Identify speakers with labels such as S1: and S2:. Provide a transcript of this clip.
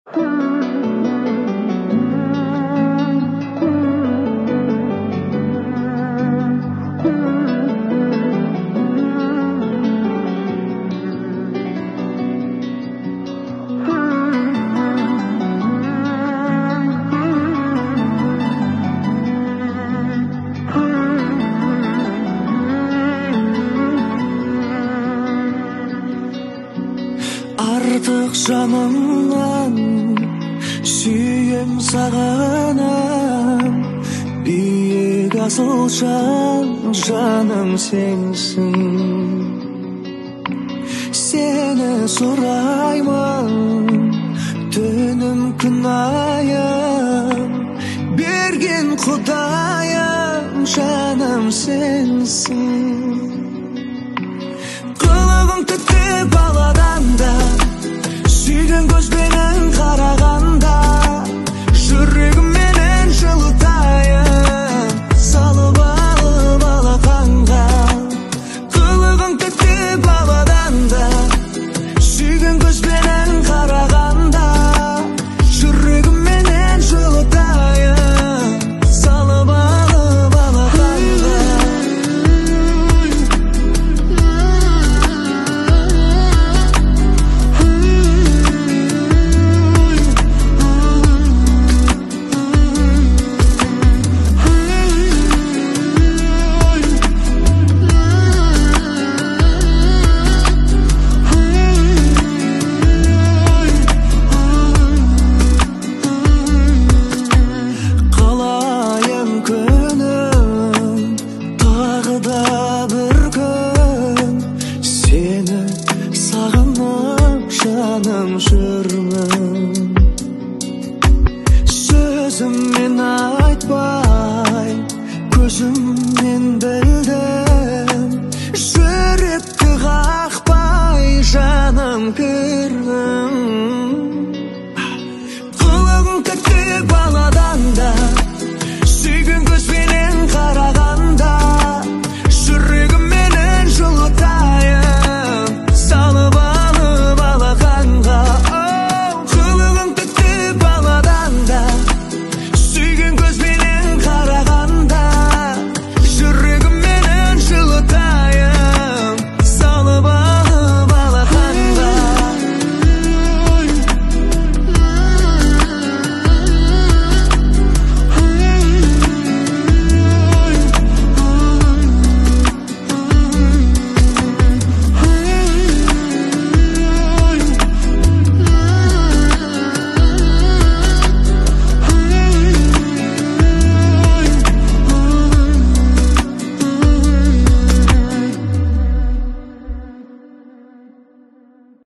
S1: Артық жанымнан сүйем сағынам, биік асыл жаным сенсің. Сені сұраймын түнім күн айым, берген құдайым жаным сенсің. Қылығың тіпті баладан да, сүйген көзбенен қарағанда, жүрегім менен жылытайын, салып алып алақанға. Қылығың тіпті баладан да, сүйген көзбенен қарағанда, жүрегім менен жылытайын, салып алып алақанға. Сені сағынып жаным жүрмін.